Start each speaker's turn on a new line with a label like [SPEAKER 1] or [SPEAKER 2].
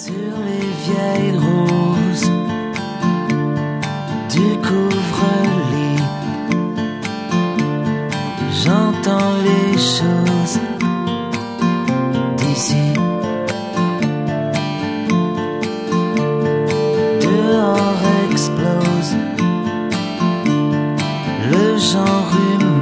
[SPEAKER 1] Sur les vieilles roses du couvre-lit, j'entends les choses d'ici. Dehors explose le genre humain.